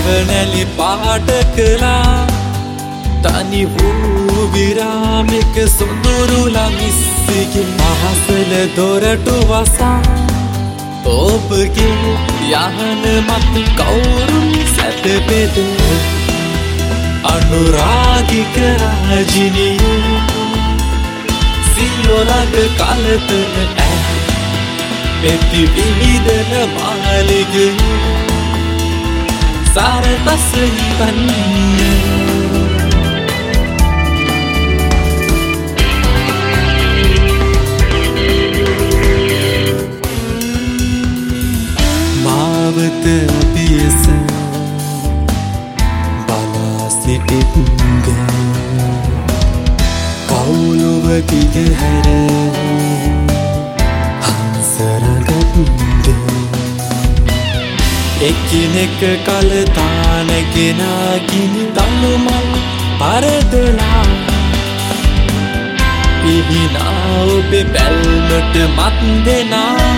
සෙවනැලි පාට කළා තනි වූ විරාමික සොඳුරු ළඟිස්සිගේ අහසල දොරටු වසා ඔබගේ යහන මත කවුරුන් සැතපෙද අනුරාගික රාජිනියේ සියොලක කලතන පෙති විහිදන මාලිගයේ සාරතසහි වන්නේ මාවත පියස බලා සිටින්ග කවුලුව දිගහැර හංසරගත්ද එකිනෙක කලතානගෙනගින් දළුමල් පරදලා පිහිනා ඔබේ බැල්මට මත් දෙනා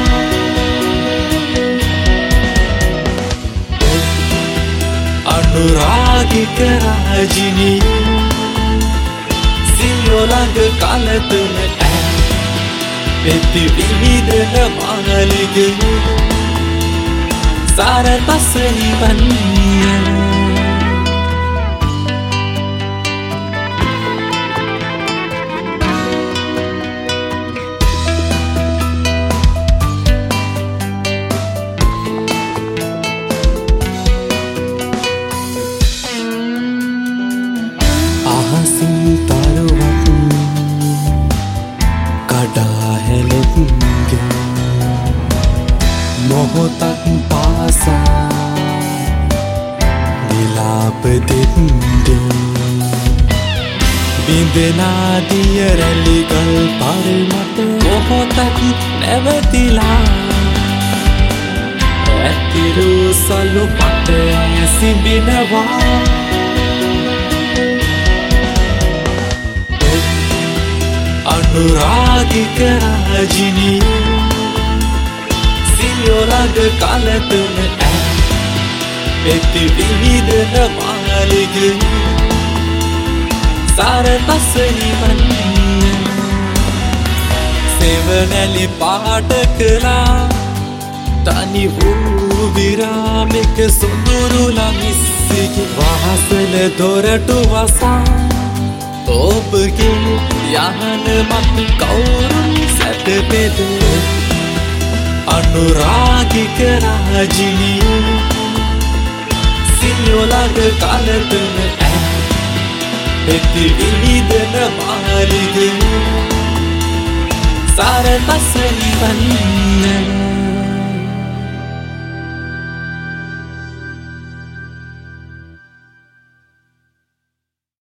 අනුරාගික රාජිනියේ සියොලක කලතුන පෙති විහිදන මාලිගයේ සාරතසහි වන්නේ අහසින් තරුවක් කඩා හැලෙත්ග මොහොතක් පාසා විලාප දෙත්ද බිඳනා දිය රැලිගල් පරිමත මොහොතක් නැවතිලා ඇතිරු සලු පට සිඹිනවා අනුරාගික රාජිනියේ සියොලක කලතුන පෙති විහිදන මාලිගයේ සාරතසහි වන්නේ සෙවනැලි පාට කළා තනි වූ විරාමික සොඳුරු ළඟිස්සිගේ වහසල දොරටු වසා ඔබගේ යහන මත කවුරුන් සැතපෙද අනුරාගික රාජිනියේ සියොලක කලතුන පෙති විහිදන මාලිගයේ සාරතසහි වන්නේ